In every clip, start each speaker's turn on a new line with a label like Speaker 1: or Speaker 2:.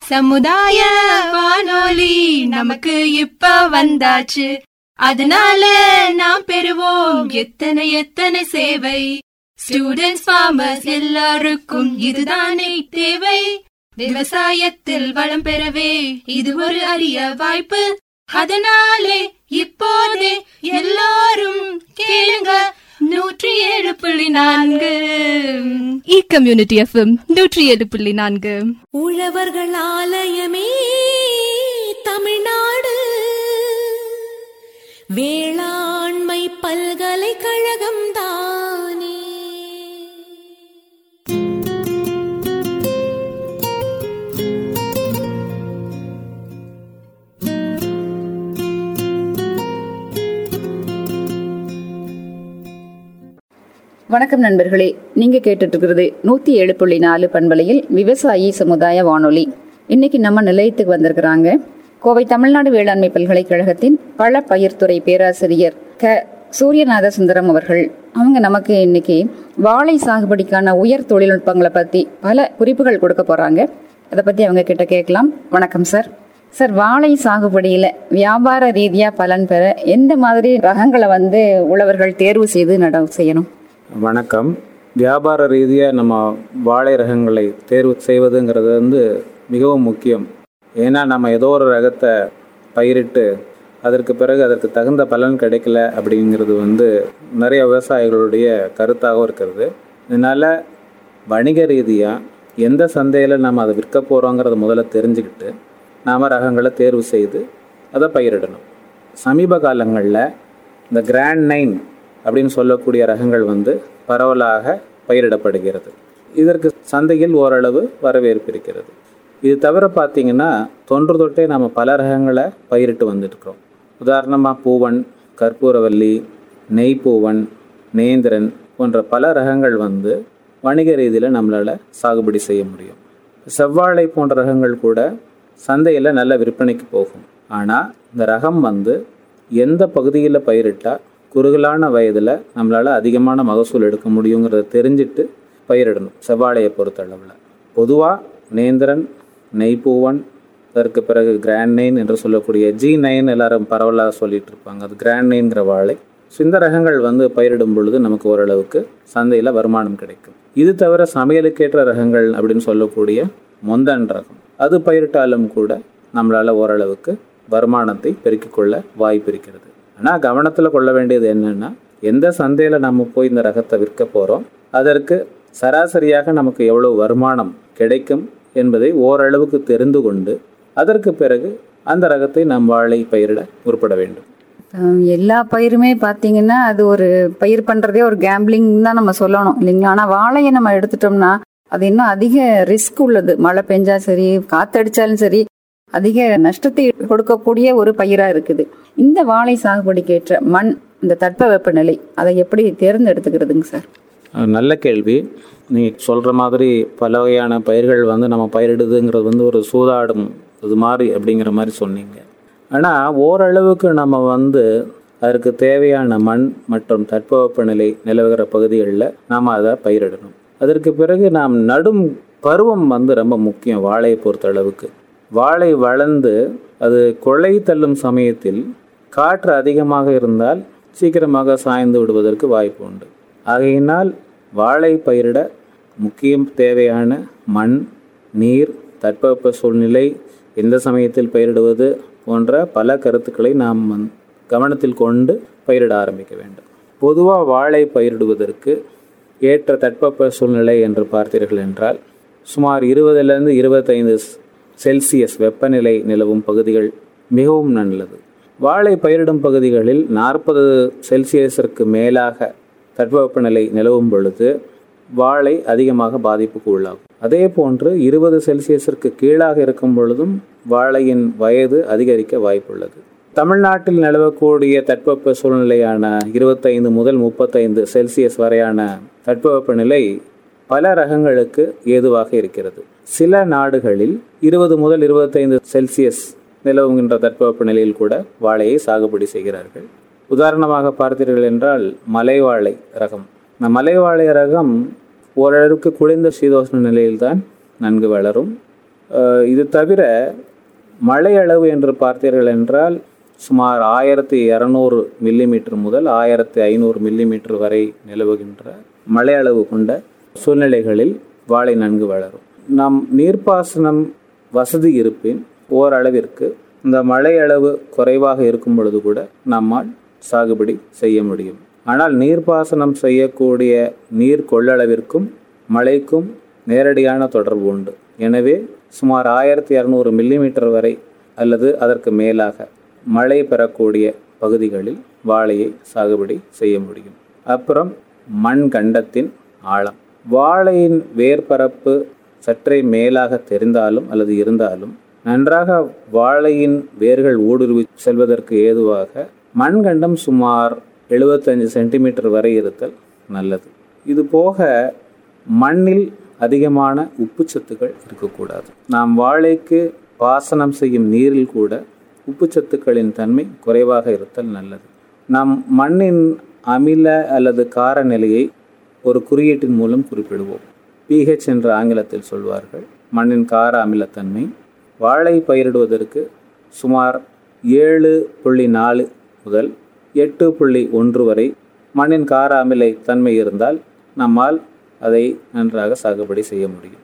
Speaker 1: சமுதாய வானொலி நமக்கு இப்ப வந்தாச்சு, அதனால நாம் பெறுவோம் எத்தனை எத்தனை சேவை. ஸ்டூடெண்ட்ஸ், ஃபார்மர்ஸ் எல்லாருக்கும் இதுதானே தேவை. விவசாயத்தில் வளம் பெறவே இது ஒரு அரிய வாய்ப்பு. அதனாலே இப்போதே எல்லாரும் கேளுங்க 107.4 இ-கம்யூனிட்டி எஃப்எம் 107.4.
Speaker 2: உழவர்கள் ஆலயமே தமிழ்நாடு வேளாண்மை பல்கலைக்கழகம் தானே.
Speaker 3: வணக்கம் நண்பர்களே, நீங்க கேட்டுட்டு இருக்கிறது 107.4 பண்பலையில் விவசாயி சமுதாய வானொலி. இன்னைக்கு நம்ம நிலையத்துக்கு வந்திருக்கிறாங்க கோவை தமிழ்நாடு வேளாண்மை பல்கலைக்கழகத்தின் பழ பயிர்த்துறை பேராசிரியர் சூரியநாத சுந்தரம் அவர்கள். அவங்க நமக்கு இன்னைக்கு வாழை சாகுபடிக்கான உயர் தொழில்நுட்பங்களை பத்தி பல குறிப்புகள் கொடுக்க போறாங்க. அதை பத்தி அவங்க கிட்ட கேட்கலாம். வணக்கம் சார். சார், வாழை சாகுபடியில வியாபார ரீதியா பலன் பெற எந்த மாதிரி ரகங்களை உழவர்கள் தேர்வு செய்து நடவு செய்யணும்?
Speaker 4: வணக்கம். வியாபார ரீதியாக நம்ம வாழை ரகங்களை தேர்வு செய்வதுங்கிறது மிகவும் முக்கியம். ஏன்னா நம்ம ஏதோ ஒரு ரகத்தை பயிரிட்டு அதற்கு பிறகு அதற்கு தகுந்த பலன் கிடைக்கல அப்படிங்கிறது நிறைய விவசாயிகளுடைய கருத்தாகவும் இருக்கிறது. இதனால் வணிக ரீதியாக எந்த சந்தையில் நம்ம அதை விற்க போகிறோங்கிறத முதல்ல தெரிஞ்சுக்கிட்டு நாம் ரகங்களை தேர்வு செய்து அதை பயிரிடணும். சமீப காலங்களில் இந்த கிராண்ட் 9 அப்படின்னு சொல்லக்கூடிய ரகங்கள் பரவலாக பயிரிடப்படுகிறது. இதற்கு சந்தையில் ஓரளவு வரவேற்பு இருக்கிறது. இது தவிர பார்த்திங்கன்னா தொன்று தொட்டே நம்ம பல ரகங்களை பயிரிட்டு வந்துட்டுருக்கோம். உதாரணமாக பூவன், கற்பூரவல்லி, நெய்ப்பூவன், நேந்திரன் போன்ற பல ரகங்கள் வணிக ரீதியில் நம்மளால் சாகுபடி செய்ய முடியும். செவ்வாழை போன்ற ரகங்கள் கூட சந்தையில் நல்ல விற்பனைக்கு போகும். ஆனால் இந்த ரகம் எந்த பகுதியில் பயிரிட்டால் குறுகலான வயதில் நம்மளால் அதிகமான மகசூல் எடுக்க முடியுங்கிறத தெரிஞ்சுட்டு பயிரிடணும். செவ்வாழையை பொறுத்தளவில் பொதுவாக நேந்திரன், நெய்ப்பூவன், அதற்கு பிறகு கிராண்ட் 9 என்று சொல்லக்கூடிய G9 எல்லாரும் பரவலாக சொல்லிட்டு இருப்பாங்க. அது கிராண்ட் 9ங்கிற வாழை. இந்த ரகங்கள் பயிரிடும் பொழுது நமக்கு ஓரளவுக்கு சந்தையில் வருமானம் கிடைக்கும். இது தவிர சமையலுக்கேற்ற ரகங்கள் அப்படின்னு சொல்லக்கூடிய மொந்தன் ரகம், அது பயிரிட்டாலும் கூட நம்மளால் ஓரளவுக்கு வருமானத்தை பெருக்கிக் கொள்ள வாய்ப்பு இருக்கிறது. ஆனால் கவனத்தில் கொள்ள வேண்டியது என்னென்னா, எந்த சந்தையில் நம்ம போய் இந்த ரகத்தை விற்க போகிறோம், அதற்கு சராசரியாக நமக்கு எவ்வளோ வருமானம் கிடைக்கும் என்பதை ஓரளவுக்கு தெரிந்து கொண்டு அதற்கு பிறகு அந்த ரகத்தை நம் வாழை பயிரிட முற்பட வேண்டும்.
Speaker 3: எல்லா பயிருமே பார்த்தீங்கன்னா அது ஒரு பயிர் பண்ணுறதே ஒரு கேம்பிளிங் தான் நம்ம சொல்லணும் இல்லைங்களா? ஆனால் வாழையை நம்ம எடுத்துட்டோம்னா அது இன்னும் அதிக ரிஸ்க் உள்ளது. மழை பெஞ்சா சரி, காற்றடிச்சாலும் சரி, அதிக நஷ்டத்தை கொடுக்கக்கூடிய ஒரு பயிராக இருக்குது. இந்த வாழை சாகுபடிக்கேற்ற மண், இந்த தட்பவெப்பநிலை, அதை எப்படி தேர்ந்தெடுத்துக்கிறதுங்க சார்?
Speaker 4: நல்ல கேள்வி. நீ சொல்கிற மாதிரி பல வகையான பயிர்கள் நம்ம பயிரிடுதுங்கிறது ஒரு சூதாடும் இது மாதிரி அப்படிங்கிற மாதிரி சொன்னீங்க. ஆனால் ஓரளவுக்கு நம்ம அதற்கு தேவையான மண் மற்றும் தட்பவெப்பநிலை நிலவுகிற பகுதிகளில் நாம் அதை பயிரிடணும். அதற்கு பிறகு நாம் நடும் பருவம் ரொம்ப முக்கியம். வாழையை பொறுத்த அளவுக்கு வாழை வளர்ந்து அது கொலை தள்ளும் சமயத்தில் காற்று அதிகமாக இருந்தால் சீக்கிரமாக சாய்ந்து விடுவதற்கு வாய்ப்பு உண்டு. ஆகையினால் வாழை பயிரிட முக்கியம் தேவையான மண், நீர், தட்பவெப்ப சூழ்நிலை, எந்த சமயத்தில் பயிரிடுவது போன்ற பல கருத்துக்களை நாம் கவனத்தில் கொண்டு பயிரிட ஆரம்பிக்க வேண்டும். பொதுவாக வாழை பயிரிடுவதற்கு ஏற்ற தட்பவெப்ப சூழ்நிலை என்று பார்த்தீர்கள் என்றால் சுமார் 20 to 25 செல்சியஸ் வெப்பநிலை நிலவும் பகுதிகள் மிகவும் நல்லது. வாழை பயிரிடும் பகுதிகளில் 40 செல்சியஸிற்கு மேலாக தட்பவெப்பநிலை நிலவும் பொழுது வாழை அதிகமாக பாதிப்புக்கு உள்ளாகும். அதே போன்று 20 செல்சியஸிற்கு கீழாக இருக்கும் பொழுதும் வாழையின் வயது அதிகரிக்க வாய்ப்புள்ளது. தமிழ்நாட்டில் நிலவக்கூடிய தட்பவெப்ப சூழ்நிலையான 25 முதல் 35 செல்சியஸ் வரையான தட்பவெப்பநிலை பல ரகங்களுக்கு ஏதுவாக இருக்கிறது. சில நாடுகளில் 20 முதல் 25 செல்சியஸ் நிலவுகின்ற தட்பவெப்ப நிலையில் கூட வாழையை சாகுபடி செய்கிறார்கள். உதாரணமாக பார்த்தீர்கள் என்றால் மலை வாழை ரகம். இந்த மலை வாழை ரகம் ஓரளவுக்கு குளிர்ந்த சீதோஷ்ண நிலையில்தான் நன்கு வளரும். இது தவிர மழை அளவு என்று பார்த்தீர்கள் என்றால் சுமார் 1200 மில்லிமீட்டர் முதல் 1500 மில்லிமீட்டர் வரை நிலவுகின்ற மழை அளவு கொண்ட சூழ்நிலைகளில் வாழை நன்கு வளரும். நம் நீர்ப்பாசனம் வசதி இருப்பின் ஓரளவிற்கு இந்த மழை அளவு குறைவாக இருக்கும் பொழுது கூட நம்மால் சாகுபடி செய்ய முடியும். ஆனால் நீர்ப்பாசனம் செய்யக்கூடிய நீர் கொள்ளளவிற்கும் மழைக்கும் நேரடியான தொடர்பு உண்டு. எனவே சுமார் 1200 மில்லிமீட்டர் வரை அல்லது அதற்கு மேலாக மழை பெறக்கூடிய பகுதிகளில் வாழையை சாகுபடி செய்ய முடியும். அப்புறம் மண் கண்டத்தின் ஆழம். வாழையின் வேர்பரப்பு சற்றே மேலாக தெரிந்தாலும் அல்லது இருந்தாலும் நன்றாக வாழையின் வேர்கள் ஊடுருவி செல்வதற்கு ஏதுவாக மண்கண்டம் சுமார் 75 சென்டிமீட்டர் வரை இருத்தல் நல்லது. இது போக மண்ணில் அதிகமான உப்புச்சத்துக்கள் இருக்கக்கூடாது. நாம் வாழைக்கு பாசனம் செய்யும் நீரில் கூட உப்புச்சத்துக்களின் தன்மை குறைவாக இருத்தல் நல்லது. நாம் மண்ணின் அமில அல்லது கார நிலையை ஒரு குறியீட்டின் மூலம் குறிப்பிடுவோம். pH என்ற ஆங்கிலத்தில் சொல்வார்கள். மண்ணின் கார அமிலத்தன்மை வாழை பயிரிடுவதற்கு சுமார் 7.4 முதல் 8.1 வரை மண்ணின் கார அமில தன்மை இருந்தால் நம்மால் அதை நன்றாக சாகுபடி செய்ய முடியும்.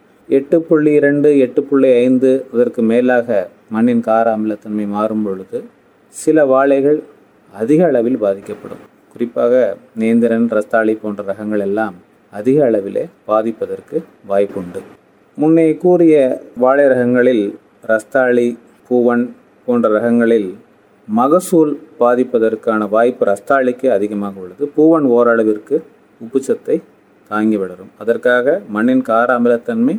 Speaker 4: 8.2 8.5 அதற்கு மேலாக மண்ணின் கார அமிலத்தன்மை மாறும் பொழுது சில வாழைகள் அதிக அளவில் பாதிக்கப்படும். குறிப்பாக நேந்திரன், ரஸ்தாளி போன்ற ரகங்கள் எல்லாம் அதிக அளவிலே பாதிப்பதற்கு வாய்ப்புண்டு. முன்னே கூறிய வாழை ரகங்களில் ரஸ்தாளி, பூவன் போன்ற ரகங்களில் மகசூல் பாதிப்பதற்கான வாய்ப்பு ரஸ்தாளிக்கு அதிகமாக உள்ளது. பூவன் ஓரளவிற்கு உப்புச்சத்தை தாங்கி விடரும். அதற்காக மண்ணின் கார அமிலத்தன்மை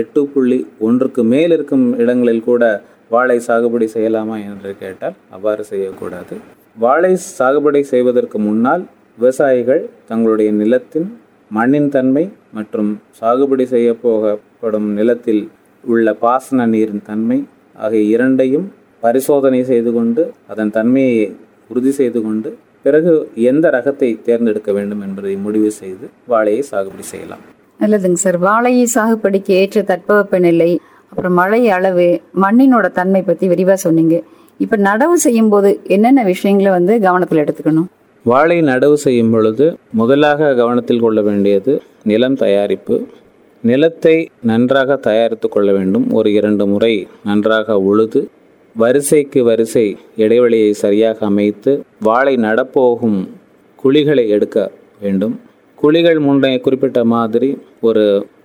Speaker 4: 8.1க்கு மேல் இருக்கும் இடங்களில் கூட வாழை சாகுபடி செய்யலாமா என்று கேட்டால் அவ்வாறு செய்யக்கூடாது. வாழை சாகுபடி செய்வதற்கு முன்னால் விவசாயிகள் தங்களுடைய நிலத்தின் மண்ணின் தன்மை மற்றும் சாகுபடி செய்ய போகப்படும் நிலத்தில் உள்ள பாசன நீரின் தன்மை ஆகிய இரண்டையும் பரிசோதனை செய்து கொண்டு அதன் தன்மையை உறுதி செய்து கொண்டு பிறகு எந்த ரகத்தை தேர்ந்தெடுக்க வேண்டும் என்பதை முடிவு செய்து வாழையை சாகுபடி செய்யலாம்.
Speaker 3: நல்லதுங்க சார். வாழையை சாகுபடிக்கு ஏற்ற தட்பவெப்ப நிலை, அப்புறம் மழை அளவு, மண்ணினோட தன்மை பற்றி விரிவாக சொன்னீங்க. இப்போ நடவு செய்யும் போது என்னென்ன விஷயங்களை கவனத்தில் எடுத்துக்கணும்?
Speaker 4: வாழை நடவு செய்யும் பொழுது முதலாக கவனத்தில் கொள்ள வேண்டியது நிலம் தயாரிப்பு. நிலத்தை நன்றாக தயாரித்து கொள்ள வேண்டும். ஒரு 2 முறை நன்றாக உழுது வரிசைக்கு வரிசை இடைவெளியை சரியாக அமைத்து வாழை நடப்போகும் குழிகளை எடுக்க வேண்டும். குழிகள் முன்னே குறிப்பிட்ட மாதிரி ஒரு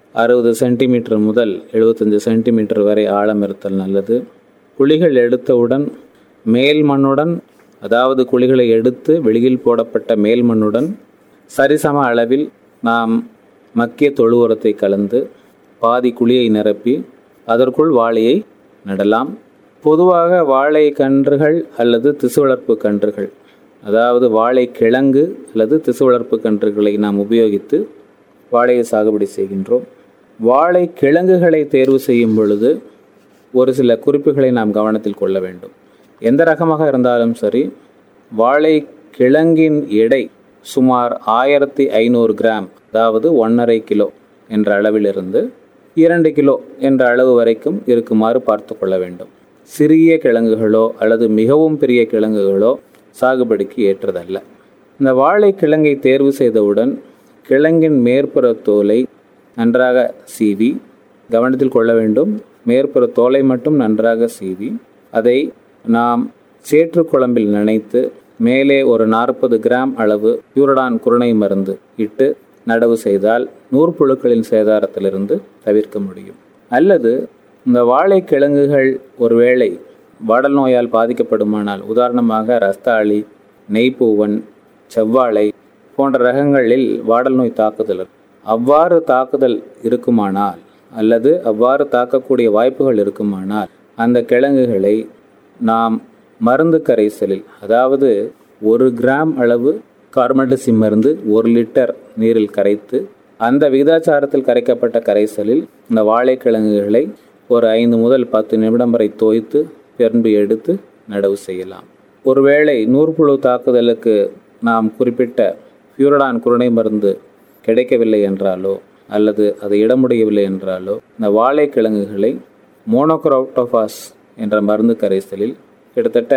Speaker 4: 60 சென்டிமீட்டர் முதல் 75 சென்டிமீட்டர் வரை ஆழம் இருத்தல் நல்லது. குழிகள் எடுத்தவுடன் மேல் மண்ணுடன், அதாவது குழிகளை எடுத்து வெளியில் போடப்பட்ட மேல் மண்ணுடன் சரிசம அளவில் நாம் மக்கிய தொழு உரத்தை கலந்து பாதி குழியை நிரப்பி அதற்குள் வாழையை நடலாம். பொதுவாக வாழை கன்றுகள் அல்லது திசு வளர்ப்பு கன்றுகள், அதாவது வாழை கிழங்கு அல்லது திசு வளர்ப்பு கன்றுகளை நாம் உபயோகித்து வாழையை சாகுபடி செய்கின்றோம். வாழை கிழங்குகளை தேர்வு செய்யும் பொழுது ஒரு சில குறிப்புகளை நாம் கவனத்தில் கொள்ள வேண்டும். எந்த ரகமாக இருந்தாலும் சரி, வாழை கிழங்கின் எடை சுமார் 1500 கிராம், அதாவது 1.5 கிலோ என்ற அளவிலிருந்து 2 கிலோ என்ற அளவு வரைக்கும் இருக்குமாறு பார்த்து கொள்ள வேண்டும். சிறிய கிழங்குகளோ அல்லது மிகவும் பெரிய கிழங்குகளோ சாகுபடிக்கு ஏற்றதல்ல. இந்த வாழை கிழங்கை தேர்வு செய்தவுடன் கிழங்கின் மேற்புற தோலை நன்றாக சீவி, கவனத்தில் கொள்ள வேண்டும், மேற்புற தோலை மட்டும் நன்றாக சீவி அதை நாம் சேற்று குழம்பில் நனைத்து மேலே ஒரு 40 கிராம் அளவு பியூரடான் குருணை மருந்து இட்டு நடவு செய்தால் நூற்புழுக்களின் சேதாரத்திலிருந்து தவிர்க்க முடியும். அல்லது இந்த வாழை கிழங்குகள் ஒருவேளை வாடல் நோயால் பாதிக்கப்படுமானால், உதாரணமாக ரஸ்தாளி, நெய்ப்பூவன், செவ்வாழை போன்ற ரகங்களில் வாடல் நோய் தாக்குதல், அவ்வாறு தாக்குதல் இருக்குமானால் அல்லது அவ்வாறு தாக்கக்கூடிய வாய்ப்புகள் இருக்குமானால் அந்த கிழங்குகளை நாம் மருந்து கரைசலில், அதாவது 1 கிராம் அளவு கார்பன்டசிம் மருந்து 1 லிட்டர் நீரில் கரைத்து அந்த விகிதாச்சாரத்தில் கரைக்கப்பட்ட கரைசலில் இந்த வாழைக்கிழங்குகளை ஒரு 5 முதல் 10 நிமிடம் வரை தோய்த்து பின்பு எடுத்து நடவு செய்யலாம். ஒருவேளை நூற்புழு தாக்குதலுக்கு நாம் குறிப்பிட்ட பியூரடான் குருணை மருந்து கிடைக்கவில்லை என்றாலோ அல்லது அதை இட முடியவில்லை என்றாலோ இந்த வாழைக்கிழங்குகளை மோனோக்ரோட்டோஃபாஸ் என்ற மருந்து கரைசலில் கிட்டத்தட்ட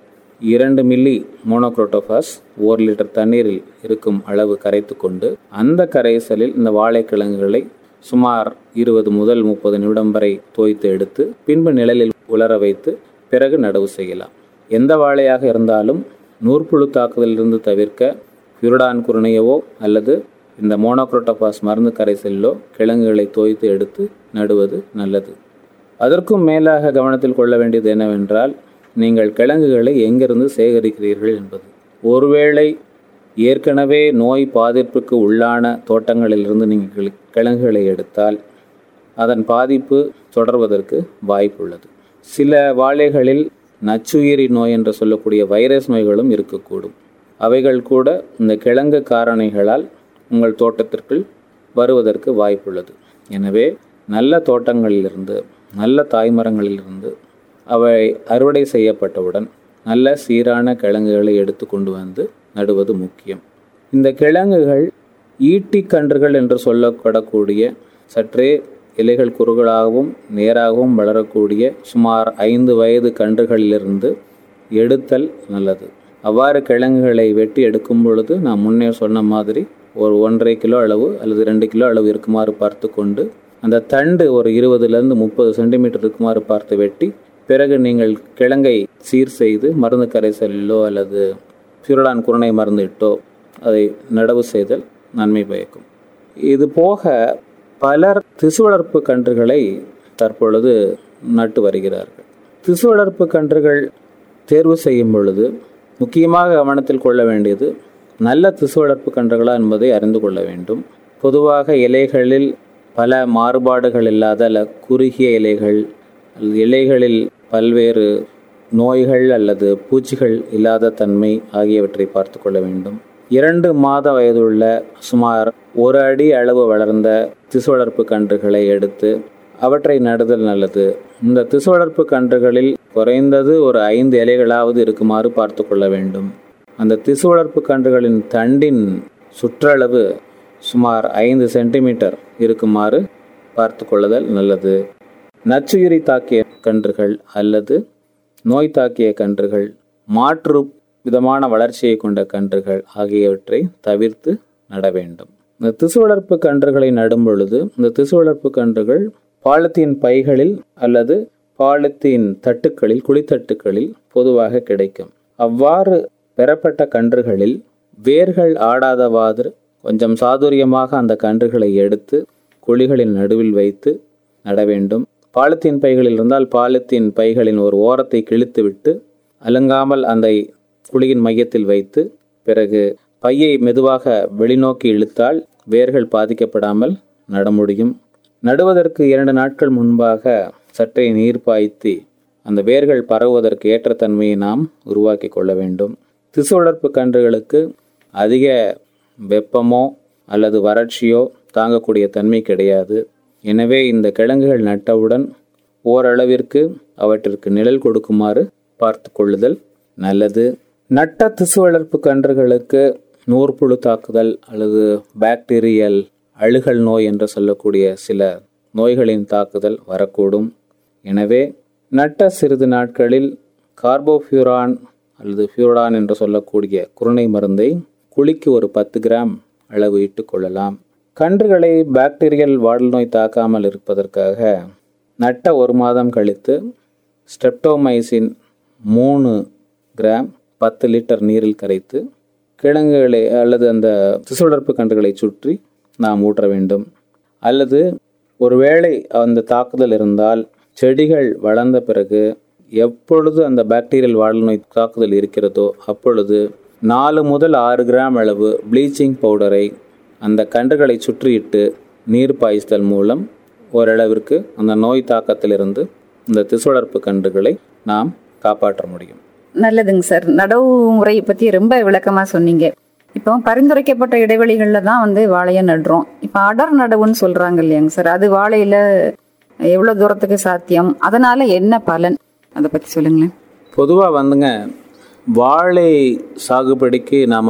Speaker 4: 2 மில்லி மோனோக்ரோட்டோஃபாஸ் 1 லிட்டர் தண்ணீரில் இருக்கும் அளவு கரைத்து கொண்டு அந்த கரைசலில் இந்த வாழைக்கிழங்குகளை சுமார் 20 முதல் 30 நிமிடம் வரை தோய்த்து எடுத்து பின்பு நிழலில் உலர வைத்து பிறகு நடவு செய்யலாம். எந்த வாழையாக இருந்தாலும் நூற்புழு தாக்குதலிலிருந்து தவிர்க்க ஃபியூரடான் குருணையவோ அல்லது இந்த மோனோக்ரோட்டோஃபாஸ் மருந்து கரைசலிலோ கிழங்குகளை தோய்த்து எடுத்து நடுவது நல்லது. அதற்கும் மேலாக கவனத்தில் கொள்ள வேண்டியது என்னவென்றால், நீங்கள் கிழங்குகளை எங்கிருந்து சேகரிக்கிறீர்கள் என்பது. ஒருவேளை ஏற்கனவே நோய் பாதிப்புக்கு உள்ளான தோட்டங்களிலிருந்து நீங்கள் கிழங்குகளை எடுத்தால் அதன் பாதிப்பு தொடர்வதற்கு வாய்ப்புள்ளது. சில வாழைகளில் நச்சுயிரி நோய் என்று சொல்லக்கூடிய வைரஸ் நோய்களும் இருக்கக்கூடும். அவைகள் கூட இந்த கிழங்கு காரணிகளால் உங்கள் தோட்டத்திற்குள் வருவதற்கு வாய்ப்புள்ளது. எனவே நல்ல தோட்டங்களிலிருந்து, நல்ல தாய்மரங்களிலிருந்து அவை அறுவடை செய்யப்பட்டவுடன் நல்ல சீரான கிழங்குகளை எடுத்து கொண்டு வந்து நடுவது முக்கியம். இந்த கிழங்குகள் ஈட்டி கன்றுகள் என்று சொல்லப்படக்கூடிய சற்றே இலைகள் குறுகலாகவும் நேராகவும் வளரக்கூடிய சுமார் 5 வயது கன்றுகளிலிருந்து எடுத்தல் நல்லது. அவ்வாறு கிழங்குகளை வெட்டி எடுக்கும் பொழுது நான் முன்னே சொன்ன மாதிரி ஒரு 1.5 கிலோ அளவு அல்லது 2 கிலோ அளவு இருக்குமாறு பார்த்து கொண்டு அந்த தண்டு ஒரு 20லிருந்து 30 சென்டிமீட்டர் இருக்குமாறு பார்த்து வெட்டி பிறகு நீங்கள் கிழங்கை சீர் செய்து மருந்து கரைசலிலோ அல்லது ஃபியூரடான் குருணை மருந்து இட்டோ அதை நடவு செய்தல் நன்மை பயக்கும். இது போக பலர் திசு வளர்ப்பு கன்றுகளை தற்பொழுது நட்டு வருகிறார்கள். திசு வளர்ப்பு கன்றுகள் தேர்வு செய்யும் பொழுது முக்கியமாக கவனத்தில் கொள்ள வேண்டியது நல்ல திசு வளர்ப்பு கன்றுகளா என்பதை அறிந்து கொள்ள வேண்டும். பொதுவாக இலைகளில் பல மாறுபாடுகள் இல்லாத அல்ல குறுகிய இலைகள், இலைகளில் பல்வேறு நோய்கள் அல்லது பூச்சிகள் இல்லாத தன்மை ஆகியவற்றை பார்த்து கொள்ள வேண்டும். 2 மாத வயதுள்ள சுமார் 1 அடி அளவு வளர்ந்த திசு வளர்ப்பு கன்றுகளை எடுத்து அவற்றை நடுதல் நல்லது. இந்த திசு வளர்ப்பு கன்றுகளில் குறைந்தது ஒரு 5 இலைகளாவது இருக்குமாறு பார்த்து கொள்ள வேண்டும். அந்த திசு வளர்ப்பு கன்றுகளின் தண்டின் சுற்றளவு சுமார் 5 சென்டிமீட்டர் இருக்குமாறு பார்த்து கொள்ளுதல் நல்லது. நச்சுயிரி தாக்கிய கன்றுகள் அல்லது நோய் தாக்கிய கன்றுகள், மாற்று விதமான வளர்ச்சியை கொண்ட கன்றுகள் ஆகியவற்றை தவிர்த்து நட வேண்டும். இந்த திசு வளர்ப்பு கன்றுகளை நடும் பொழுது இந்த திசு வளர்ப்பு கன்றுகள் பாலித்தீன் பைகளில் அல்லது பாலித்தீன் தட்டுக்களில், குழித்தட்டுக்களில் பொதுவாக கிடைக்கும். அவ்வாறு பெறப்பட்ட கன்றுகளில் வேர்கள் ஆடாதவாறு கொஞ்சம் சாதுரியமாக அந்த கன்றுகளை எடுத்து குழிகளின் நடுவில் வைத்து நட வேண்டும். பாலித்தீன் பைகளில் இருந்தால் பாலித்தீன் பைகளின் ஒரு ஓரத்தை கிழித்து விட்டு அலங்காமல் அந்த குழியின் மையத்தில் வைத்து பிறகு பையை மெதுவாக வெளிநோக்கி இழுத்தால் வேர்கள் பாதிக்கப்படாமல் நட முடியும். நடுவதற்கு 2 நாட்கள் முன்பாக சற்றே நீர் பாய்த்தி அந்த வேர்கள் பரவுவதற்கு ஏற்ற தன்மையை நாம் உருவாக்கி கொள்ள வேண்டும். திசு வளர்ப்பு கன்றுகளுக்கு அதிக வெப்பமோ அல்லது வறட்சியோ தாங்கக்கூடிய தன்மை கிடையாது. எனவே இந்த கிழங்குகள் நட்டவுடன் ஓரளவிற்கு அவற்றிற்கு நிழல் கொடுக்குமாறு பார்த்து கொள்ளுதல் நல்லது. நட்ட திசு வளர்ப்பு கன்றுகளுக்கு நூற்புழு தாக்குதல் அல்லது பாக்டீரியல் அழுகல் நோய் என்று சொல்லக்கூடிய சில நோய்களின் தாக்குதல் வரக்கூடும். எனவே நட்ட சிறிது நாட்களில் கார்போஃபியூரான் அல்லது ஃபியூரடான் என்று சொல்லக்கூடிய குருணை மருந்தை குழிக்கு ஒரு 10 கிராம் அளவு இட்டு கொள்ளலாம். கன்றுகளை பாக்டீரியல் வாடல் நோய் தாக்காமல் இருப்பதற்காக நட்ட 1 மாதம் கழித்து ஸ்ட்ரெப்டோமைசின் 3 கிராம் 10 லிட்டர் நீரில் கரைத்து கிழங்குகளை அல்லது அந்த திசு வளர்ப்பு கன்றுகளை சுற்றி நாம் ஊற்ற வேண்டும். அல்லது ஒருவேளை அந்த தாக்குதல் இருந்தால் செடிகள் வளர்ந்த பிறகு எப்பொழுது அந்த பாக்டீரியல் வாடல் நோய் தாக்குதல் இருக்கிறதோ அப்பொழுது 4 முதல் 6 கிராம் அளவு ப்ளீச்சிங் பவுடரை அந்த கன்றுகளை சுற்றியிட்டு நீர் பாய்ச்சல் மூலம் ஓரளவிற்கு அந்த நோய் தாக்கத்திலிருந்து இந்த திசு வளர்ப்பு கன்றுகளை நாம் காப்பாற்ற முடியும்.
Speaker 3: நல்லதுங்க சார். நடவு முறையை பற்றி ரொம்ப விளக்கமாக சொன்னீங்க. இப்போ பரிந்துரைக்கப்பட்ட இடைவெளிகளில் தான் வாழையை நடுறோம். இப்போ அடர் நடவுன்னு சொல்கிறாங்க இல்லையாங்க சார், அது வாழையில் எவ்வளோ தூரத்துக்கு சாத்தியம், அதனால் என்ன பலன், அதை பற்றி சொல்லுங்களேன்.
Speaker 4: பொதுவாக வாழை சாகுபடிக்கு நாம்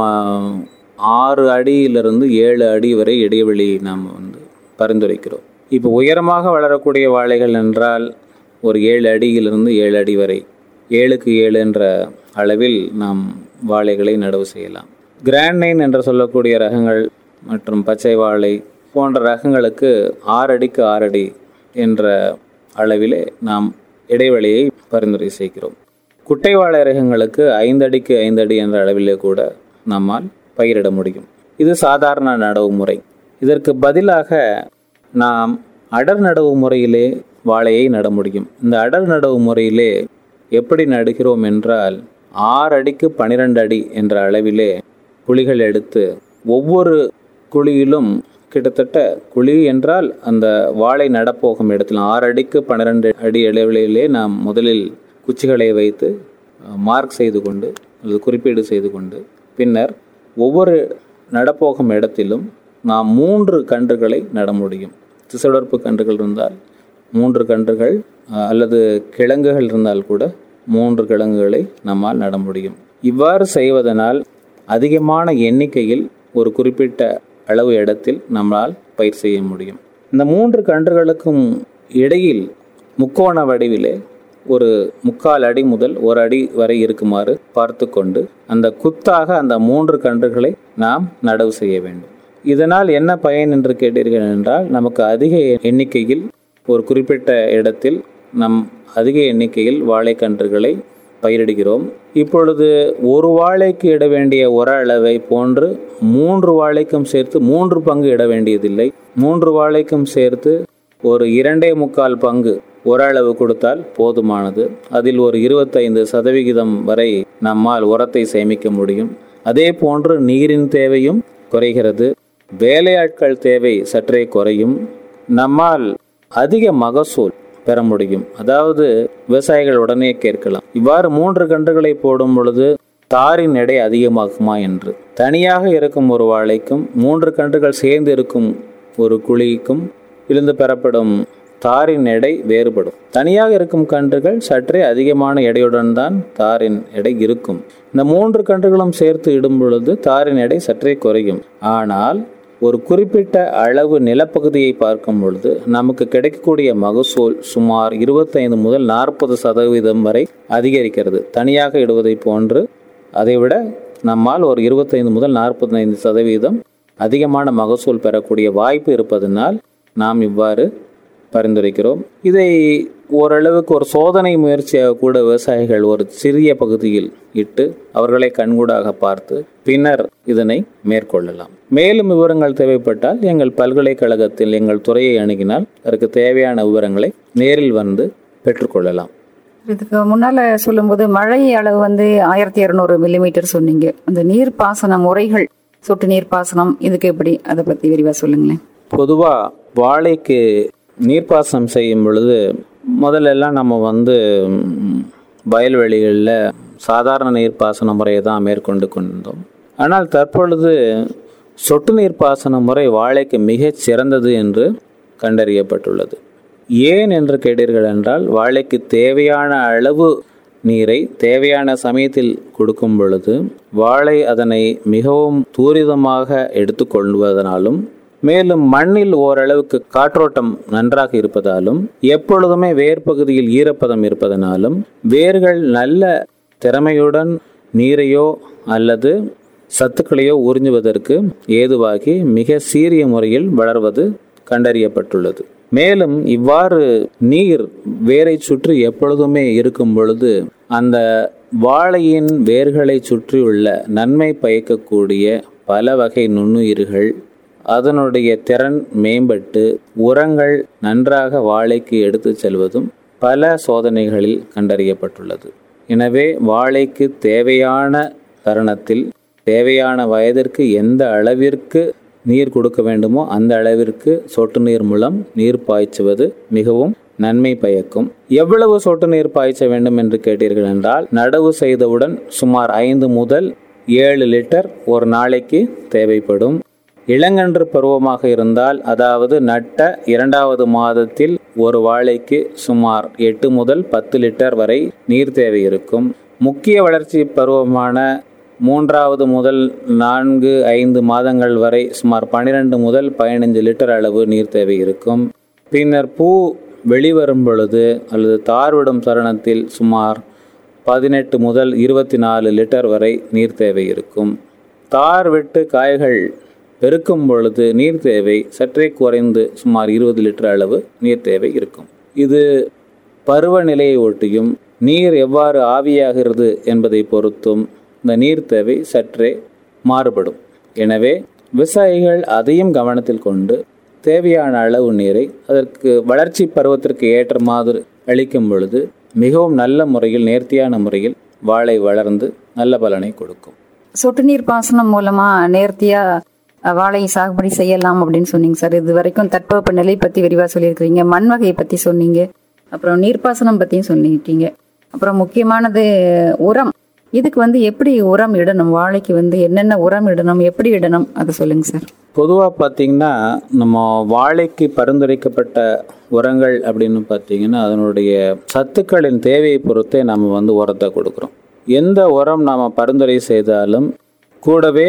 Speaker 4: 6 அடியிலிருந்து 7 அடி வரை இடைவெளி நாம் பரிந்துரைக்கிறோம். இப்போ உயரமாக வளரக்கூடிய வாழைகள் என்றால் ஒரு 7 அடியிலிருந்து 7 அடி வரை 7க்கு 7 என்ற அளவில் நாம் வாழைகளை நடவு செய்யலாம். கிராண்ட் 9 என்று சொல்லக்கூடிய ரகங்கள் மற்றும் பச்சை வாழை போன்ற ரகங்களுக்கு 6 அடிக்கு 6 அடி என்ற அளவிலே நாம் இடைவெளியை பரிந்துரை செய்கிறோம். குட்டை வாழை ரகங்களுக்கு 5 அடிக்கு 5 அடி என்ற அளவிலே கூட நம்மால் பயிரிட முடியும். இது சாதாரண நடவு முறை. இதற்கு பதிலாக நாம் அடர் நடவு முறையிலே வாழையை நட முடியும். இந்த அடர் நடவு முறையிலே எப்படி நடுகிறோம் என்றால் 6 அடிக்கு 12 அடி என்ற அளவிலே குழிகள் எடுத்து ஒவ்வொரு குழியிலும் கிட்டத்தட்ட குழி என்றால் அந்த வாழை நடப்போகும் இடத்தில் 6 அடிக்கு 12 அடி இடைவெளியிலே நாம் முதலில் குச்சிகளை வைத்து மார்க் செய்து கொண்டு அல்லது குறிப்பீடு செய்து கொண்டு பின்னர் ஒவ்வொரு நடப்போகும் இடத்திலும் நாம் 3 கன்றுகளை நட முடியும். திசுவளர்ப்பு கன்றுகள் இருந்தால் 3 கன்றுகள் அல்லது கிழங்குகள் இருந்தால் கூட 3 கிழங்குகளை நம்மால் நட முடியும். இவ்வாறு செய்வதனால் அதிகமான எண்ணிக்கையில் ஒரு குறிப்பிட்ட அளவு இடத்தில் நம்மால் பயிர் செய்ய முடியும். இந்த 3 கன்றுகளுக்கும் இடையில் முக்கோண வடிவிலே ஒரு 3/4 அடி முதல் 1 அடி வரை இருக்குமாறு பார்த்து கொண்டு அந்த குத்தாக அந்த 3 கன்றுகளை நாம் நடவு செய்ய வேண்டும். இதனால் என்ன பயன் என்று கேட்டீர்கள் என்றால், நமக்கு அதிக எண்ணிக்கையில் ஒரு குறிப்பிட்ட இடத்தில் நம் அதிக எண்ணிக்கையில் வாழைக்கன்றுகளை பயிரிடுகிறோம். இப்பொழுது ஒரு வாழைக்கு இட வேண்டிய உர அளவை போன்று 3 வாழைக்கும் சேர்த்து 3 பங்கு இட வேண்டியதில்லை. 3 வாழைக்கும் சேர்த்து ஒரு 2.25 பங்கு உர அளவு கொடுத்தால் போதுமானது. அதில் ஒரு 25% வரை நம்மால் உரத்தை சேமிக்க முடியும். அதே போன்று நீரின் தேவையும் குறைகிறது. வேலையாட்கள் தேவை சற்றே குறையும். நம்மால் அதிக மகசூல் பெற முடியும். அதாவது விவசாயிகள் உடனே கேட்கலாம், இவ்வாறு 3 கன்றுகளை போடும் பொழுது தாரின் எடை அதிகமாகுமா என்று. தனியாக இருக்கும் ஒரு வாழைக்கும் 3 கன்றுகள் சேர்ந்து இருக்கும் ஒரு குழிக்கும் இருந்து பெறப்படும் தாரின் எடை வேறுபடும். தனியாக இருக்கும் கன்றுகள் சற்றே அதிகமான எடையுடன் தான் தாரின் எடை இருக்கும். இந்த 3 கன்றுகளும் சேர்த்து இடும் பொழுது தாரின் எடை சற்றே குறையும். ஆனால் ஒரு குறிப்பிட்ட அளவு நிலப்பகுதியை பார்க்கும் பொழுது நமக்கு கிடைக்கக்கூடிய மகசூல் சுமார் 25 முதல் 40% வரை அதிகரிக்கிறது. தனியாக இடுவதை போன்று அதைவிட நம்மால் ஒரு 25 முதல் 45% அதிகமான மகசூல் பெறக்கூடிய வாய்ப்பு இருப்பதனால் நாம் இவ்வாறு பரிந்துரைக்கிறோம். இதை ஓரளவுக்கு ஒரு சோதனை முயற்சியாக கூட விவசாயிகள் ஒரு சிறிய பகுதியில் இட்டு அவர்களை கண்கூடாக பார்த்து பின்னர் இதனை மேற்கொள்ளலாம். மேலும் விவரங்கள் தேவைப்பட்டால் எங்கள் பல்கலைக்கழகத்தில் எங்கள் துறையை அணுகினால் அதற்கு தேவையான விவரங்களை நேரில் வந்து பெற்றுக்கொள்ளலாம்.
Speaker 3: இதுக்கு முன்னால சொல்லும்போது மழை அளவு 1200 மில்லிமீட்டர் சொன்னீங்க. அந்த நீர்ப்பாசன முறைகள், சொட்டு நீர்ப்பாசனம், இதுக்கு எப்படி, அதை பற்றி விரிவாக சொல்லுங்களேன்.
Speaker 4: பொதுவாக வாழைக்கு நீர்ப்பாசனம் செய்யும் பொழுது முதல்லலாம் நம்ம வயல்வெளிகளில் சாதாரண நீர்ப்பாசன முறையை தான் மேற்கொண்டு கொண்டிருந்தோம். ஆனால் தற்பொழுது சொட்டு நீர்ப்பாசன முறை வாழைக்கு மிகச் சிறந்தது என்று கண்டறியப்பட்டுள்ளது. ஏன் என்று கேட்டீர்கள் என்றால், வாழைக்கு தேவையான அளவு நீரை தேவையான சமயத்தில் கொடுக்கும் பொழுது வாழை அதனை மிகவும் துரிதமாக எடுத்துக்கொள்வதனாலும், மேலும் மண்ணில் ஓரளவுக்கு காற்றோட்டம் நன்றாக இருப்பதாலும், எப்பொழுதுமே வேர் பகுதியில் ஈரப்பதம் இருப்பதனாலும் வேர்கள் நல்ல திறமையுடன் நீரையோ அல்லது சத்துக்களையோ உறிஞ்சுவதற்கு ஏதுவாகி மிக சீரிய முறையில் வளர்வது கண்டறியப்பட்டுள்ளது. மேலும் இவ்வாறு நீர் வேரை சுற்றி எப்பொழுதுமே இருக்கும் பொழுது அந்த வாழையின் வேர்களை சுற்றியுள்ள நன்மை பயக்கக்கூடிய பல வகை நுண்ணுயிர்கள் அதனுடைய திறன் மேம்பட்டு உரங்கள் நன்றாக வாழைக்கு எடுத்து செல்வதும் பல சோதனைகளில் கண்டறியப்பட்டுள்ளது. எனவே வாழைக்கு தேவையான தருணத்தில் தேவையான வயதிற்கு எந்த அளவிற்கு நீர் கொடுக்க வேண்டுமோ அந்த அளவிற்கு சொட்டு நீர் மூலம் நீர் பாய்ச்சுவது மிகவும் நன்மை பயக்கும். எவ்வளவு சொட்டு நீர் பாய்ச்ச வேண்டும் என்று கேட்டீர்கள் என்றால், நடவு செய்தவுடன் சுமார் 5 முதல் 7 லிட்டர் ஒரு நாளைக்கு தேவைப்படும். இளங்கன்று பருவமாக இருந்தால், அதாவது நட்ட 2வது மாதத்தில் ஒரு வாழைக்கு சுமார் 8 முதல் 10 லிட்டர் வரை நீர் தேவை இருக்கும். முக்கிய வளர்ச்சி பருவமான 3வது முதல் 4-5 மாதங்கள் வரை சுமார் 12 முதல் 15 லிட்டர் அளவு நீர் தேவை இருக்கும். பின்னர் பூ வெளிவரும் பொழுது அல்லது தார்விடும் தருணத்தில் சுமார் 18 முதல் 24 லிட்டர் வரை நீர் தேவை இருக்கும். தார் விட்டு காய்கள் பெருக்கும் பொழுது நீர் தேவை சற்றே குறைந்து சுமார் 20 லிட்டர் அளவு நீர் தேவை இருக்கும். இது பருவநிலையை ஒட்டியும் நீர் எவ்வாறு ஆவியாகிறது என்பதை பொறுத்தும் இந்த நீர் தேவை சற்றே மாறுபடும். எனவே விவசாயிகள் அதையும் கவனத்தில் கொண்டு தேவையான அளவு நீரை அதற்கு வளர்ச்சி பருவத்திற்கு ஏற்ற மாதிரி அளிக்கும் பொழுது மிகவும் நல்ல முறையில் நேர்த்தியான முறையில் வாழை வளர்ந்து நல்ல பலனை கொடுக்கும்.
Speaker 3: சொட்டு நீர் பாசனம் மூலமா நேர்த்தியா வாழை சாகுபடி செய்யலாம் அப்படின்னு சொன்னீங்க சார். இது வரைக்கும் தட்பவெப்ப நிலை பத்தி விரிவா சொல்லியிருக்கிறீங்க, மண் வகையை பத்தி சொன்னீங்க, அப்புறம் நீர்ப்பாசனம் பத்தியும் சொல்லிட்டீங்க. அப்புறம் முக்கியமானது உரம். இதுக்கு எப்படி உரம் இடணும், வாழைக்கு என்னென்ன உரம் இடணும், எப்படி இடணும், அதை சொல்லுங்க சார்.
Speaker 4: பொதுவாக பார்த்தீங்கன்னா நம்ம வாழைக்கு பரிந்துரைக்கப்பட்ட உரங்கள் அப்படின்னு பார்த்தீங்கன்னா அதனுடைய சத்துக்களின் தேவையை பொறுத்தே நம்ம உரத்தை கொடுக்குறோம். எந்த உரம் நாம் பரிந்துரை செய்தாலும் கூடவே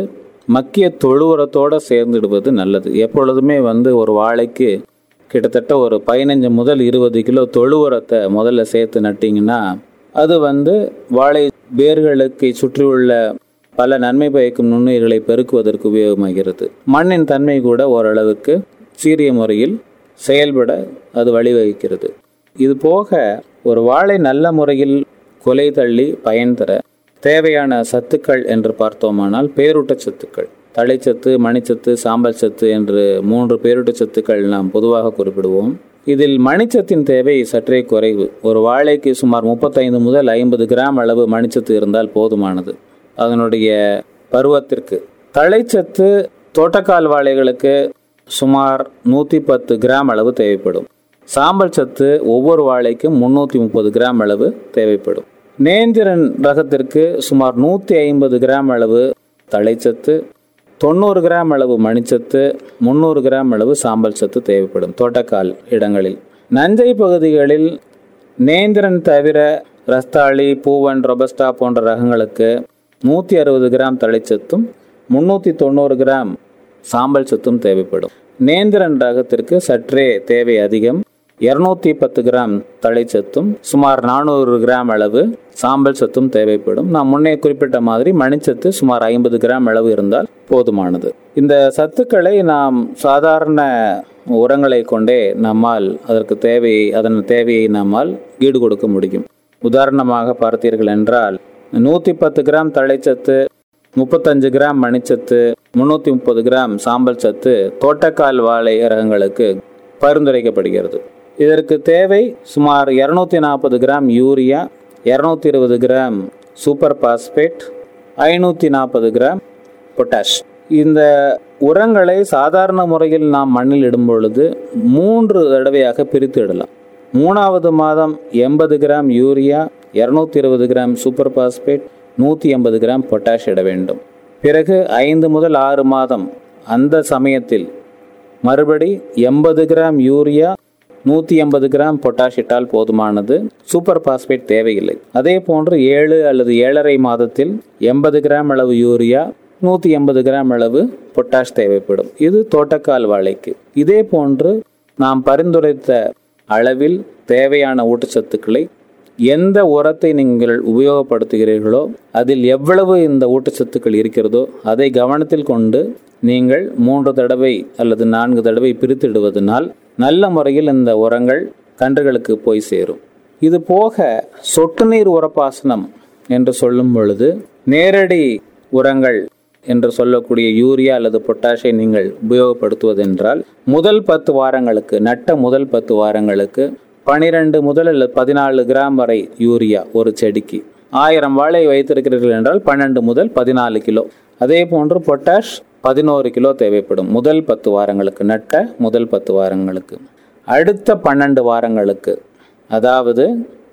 Speaker 4: மக்கிய தொழு உரத்தோடு சேர்ந்துடுவது நல்லது. எப்பொழுதுமே ஒரு வாழைக்கு கிட்டத்தட்ட ஒரு 15 முதல் 20 கிலோ தொழு உரத்தை முதல்ல சேர்த்து நட்டிங்கன்னா அது வாழை வேர்களுக்கு சுற்றியுள்ள பல நன்மை பயக்கும் நுண்ணுயிர்களை பெருக்குவதற்கு உபயோகமாகிறது. மண்ணின் தன்மை கூட ஓரளவுக்கு சீரிய முறையில் செயல்பட அது வழிவகுக்கிறது. இது போக ஒரு வாழை நல்ல முறையில் கொலை தள்ளி பயன் தர தேவையான சத்துக்கள் என்று பார்த்தோமானால் பேரூட்டச்சத்துக்கள், தழைச்சத்து, மணிச்சத்து, சாம்பல் சத்து என்று 3 பேரூட்டச்சத்துக்கள் நாம் பொதுவாக குறிப்பிடுவோம். இதில் மணிச்சத்தின் தேவை சற்றே குறைவு. ஒரு வாழைக்கு சுமார் 35 முதல் 50 கிராம் அளவு மணிச்சத்து இருந்தால் போதுமானது அதனுடைய பருவத்திற்கு. தழைச்சத்து தோட்டக்கால் வாழைகளுக்கு சுமார் 110 கிராம் அளவு தேவைப்படும். சாம்பல் சத்து ஒவ்வொரு வாழைக்கும் 330 கிராம் அளவு தேவைப்படும். நேந்திரன் ரகத்திற்கு சுமார் 150 கிராம் அளவு தழைச்சத்து, 90 கிராம் அளவு மணிச்சத்து, 300 கிராம் அளவு சாம்பல் சத்து தேவைப்படும் தோட்டக்கால் இடங்களில். நஞ்சை பகுதிகளில் நேந்திரன் தவிர ரஸ்தாளி, பூவன், ரொபஸ்டா போன்ற ரகங்களுக்கு 160 கிராம் தழைச்சத்தும் 390 கிராம் சாம்பல் சத்தும் தேவைப்படும். நேந்திரன் ரகத்திற்கு சற்றே தேவை அதிகம். 210 கிராம் தழைச்சத்தும் சுமார் 400 கிராம் அளவு சாம்பல் சத்தும் தேவைப்படும். நான் முன்னே குறிப்பிட்ட மாதிரி மணிச்சத்து சுமார் 50 கிராம் அளவு இருந்தால் போதுமானது. இந்த சத்துக்களை நாம் சாதாரண உரங்களை கொண்டே நம்மால் அதன் தேவையை நம்மால் ஈடு கொடுக்க முடியும். உதாரணமாக பார்த்தீர்கள் என்றால் 110 கிராம் தழைச்சத்து, 35 கிராம் மணிச்சத்து, 330 கிராம் சாம்பல் சத்து தோட்டக்கால் வாழை ரகங்களுக்கு பரிந்துரைக்கப்படுகிறது. இதற்கு தேவை சுமார் 240 gram urea, 220 gram super phosphate, 540 gram potash. இந்த உரங்களை சாதாரண முறையில் நாம் மண்ணில் இடும் பொழுது 3 தடவையாக பிரித்து இடலாம். 3வது மாதம் 80 gram urea, 220 gram super phosphate, 180 gram potash இட வேண்டும். பிறகு 5 முதல் 6 மாதம் அந்த சமயத்தில் மறுபடி 80 கிராம் யூரியா, 180 கிராம் பொட்டாஷ் இட்டால் போதுமானது. சூப்பர் பாஸ்பேட் தேவையில்லை. அதே போன்று 7 அல்லது 7.5 மாதத்தில் 80 கிராம் அளவு யூரியா, 180 கிராம் அளவு பொட்டாஷ் தேவைப்படும். இது தோட்டக்கால் வாழைக்கு. இதே போன்று நாம் பரிந்துரைத்த அளவில் தேவையான ஊட்டச்சத்துக்களை எந்த உரத்தை நீங்கள் உபயோகப்படுத்துகிறீர்களோ அதில் எவ்வளவு இந்த ஊட்டச்சத்துக்கள் இருக்கிறதோ அதை கவனத்தில் கொண்டு நீங்கள் 3 தடவை அல்லது 4 தடவை பிரித்திடுவதனால் நல்ல முறையில் இந்த உரங்கள் கன்றுகளுக்கு போய் சேரும். இது போக சொட்டு நீர் உரப்பாசனம் என்று சொல்லும் பொழுது நேரடி உரங்கள் என்று சொல்லக்கூடிய யூரியா அல்லது பொட்டாஷை நீங்கள் உபயோகப்படுத்துவதென்றால் முதல் 10 வாரங்களுக்கு நட்ட முதல் 10 வாரங்களுக்கு 12 முதல் அல்லது 14 கிராம் வரை யூரியா ஒரு செடிக்கு. 1000 வாழை வைத்திருக்கிறீர்கள் என்றால் 12 முதல் 14 கிலோ. அதே போன்று பொட்டாஷ் 11 கிலோ தேவைப்படும் முதல் 10 வாரங்களுக்கு, நட்ட முதல் 10 வாரங்களுக்கு. அடுத்த 12 வாரங்களுக்கு, அதாவது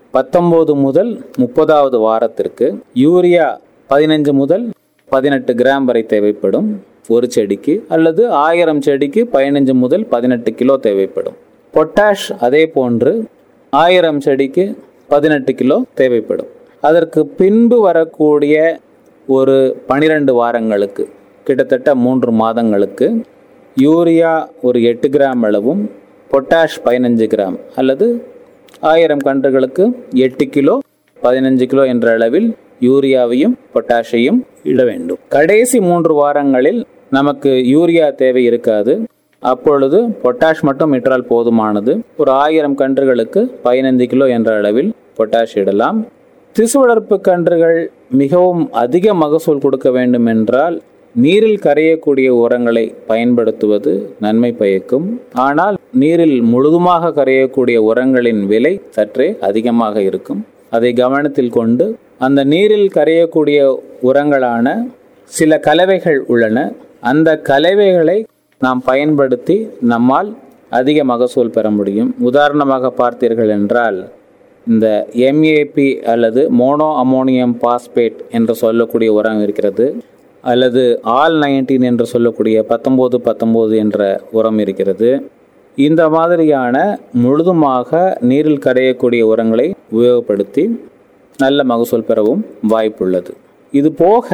Speaker 4: 19 முதல் 30வது வாரத்திற்கு யூரியா 15 முதல் 18 கிராம் வரை தேவைப்படும் ஒரு செடிக்கு, அல்லது 1000 செடிக்கு 15 முதல் 18 கிலோ தேவைப்படும். பொட்டாஷ் அதே போன்று 1000 செடிக்கு 18 கிலோ தேவைப்படும். அதற்கு பின்பு வரக்கூடிய ஒரு 12 வாரங்களுக்கு, கிட்டத்தட்ட 3 மாதங்களுக்கு யூரியா ஒரு 8 கிராம் அளவும் பொட்டாஷ் 15 கிராம் அல்லது 1000 கன்றுகளுக்கு 8 கிலோ 15 கிலோ என்ற அளவில் யூரியாவையும் பொட்டாஷையும் இட வேண்டும். கடைசி 3 வாரங்களில் நமக்கு யூரியா தேவை இருக்காது. அப்பொழுது பொட்டாஷ் மட்டும் இட்டால் போதுமானது. ஒரு 1000 கன்றுகளுக்கு 15 கிலோ என்ற அளவில் பொட்டாஷ் இடலாம். திசு வளர்ப்பு கன்றுகள் மிகவும் அதிக மகசூல் கொடுக்க வேண்டும் என்றால் நீரில் கரையக்கூடிய உரங்களை பயன்படுத்துவது நன்மை பயக்கும். ஆனால் நீரில் முழுதுமாக கரையக்கூடிய உரங்களின் விலை சற்றே அதிகமாக இருக்கும். அதை கவனத்தில் கொண்டு அந்த நீரில் கரையக்கூடிய உரங்களான சில கலவைகள் உள்ளன. அந்த கலவைகளை நாம் பயன்படுத்தி நம்மால் அதிக மகசூல் பெற முடியும். உதாரணமாக பார்த்தீர்கள் என்றால் இந்த MAP அல்லது மோனோ அமோனியம் பாஸ்பேட் என்று சொல்லக்கூடிய உரம் இருக்கிறது, அல்லது ஆல் 19 என்று சொல்லக்கூடிய 19-19 என்ற உரம் இருக்கிறது. இந்த மாதிரியான முழுதுமாக நீரில் கரையக்கூடிய உரங்களை உபயோகப்படுத்தி நல்ல மகசூல் பெறவும் வாய்ப்புள்ளது. இது போக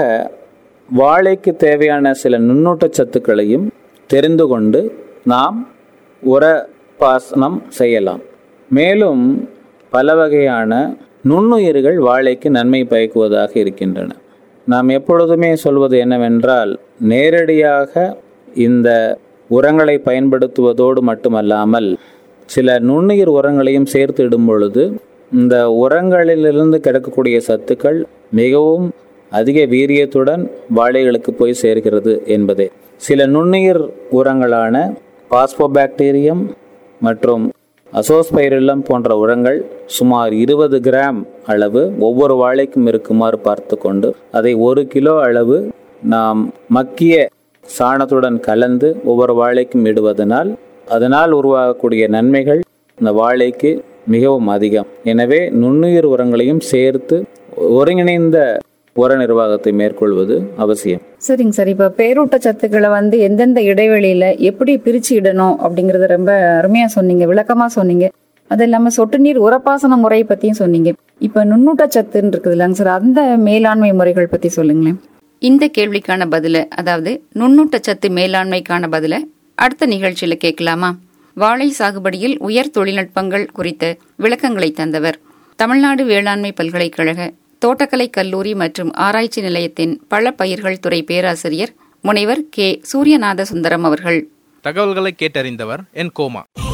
Speaker 4: வாழைக்கு தேவையான சில நுண்ணூட்ட சத்துக்களையும் தெரிந்து கொண்டு நாம் உர பாசனம் செய்யலாம். மேலும் பல வகையான நுண்ணுயிர்கள் வாழைக்கு நன்மை பயக்குவதாக இருக்கின்றன. நாம் எப்பொழுதுமே சொல்வது என்னவென்றால், நேரடியாக இந்த உரங்களை பயன்படுத்துவதோடு மட்டுமல்லாமல் சில நுண்ணுயிர் உரங்களையும் சேர்த்து இடும் பொழுது இந்த உரங்களிலிருந்து கிடைக்கக்கூடிய சத்துக்கள் மிகவும் அதிக வீரியத்துடன் வாழைகளுக்கு போய் சேர்கிறது என்பதே. சில நுண்ணுயிர் உரங்களான பாஸ்போபாக்டீரியம் மற்றும் அசோஸ்பைரில்லம் போன்ற உரங்கள் சுமார் 20 கிராம் அளவு ஒவ்வொரு வாழைக்கும் இருக்குமாறு பார்த்து கொண்டு அதை 1 கிலோ அளவு நாம் மக்கிய சாணத்துடன் கலந்து ஒவ்வொரு வாழைக்கும் இடுவதனால் அதனால் உருவாகக்கூடிய நன்மைகள் இந்த வாழைக்கு மிகவும் அதிகம். எனவே நுண்ணுயிர் உரங்களையும் சேர்த்து ஒருங்கிணைந்த உர நிர்வாகத்தை மேற்கொள்வது அவசியம்.
Speaker 3: சரிங்க சார், இப்போ பேரூட்ட சத்துக்களை எந்தெந்த இடைவெளியில எப்படி பிரிச்சு இடணும் அப்படிங்கறத ரொம்ப அருமையா சொன்னீங்க, விளக்கமா சொன்னீங்க. அது இல்லாம சொட்டு நீர் உரப்பாசன முறை பத்தியும் சொன்னீங்க. இப்ப நுண்ணூட்ட சத்துன்னு இருக்குது இல்லைங்க சார், அந்த மேலாண்மை முறைகள் பத்தி சொல்லுங்களேன்.
Speaker 5: இந்த கேள்விக்கான பதில, அதாவது நுண்ணூட்டச்சத்து மேலாண்மைக்கான பதில அடுத்த நிகழ்ச்சியில கேட்கலாமா? வாழை சாகுபடியில் உயர் தொழில்நுட்பங்கள் குறித்த விளக்கங்களை தந்தவர் தமிழ்நாடு வேளாண்மை பல்கலைக்கழக தோட்டக்கலை கல்லூரி மற்றும் ஆராய்ச்சி நிலையத்தின் பல பயிர்கள் துறை பேராசிரியர் முனைவர் K. சூரியநாத சுந்தரம் அவர்கள்.
Speaker 6: தகவல்களை கேட்டறிந்தவர் என் கோமா.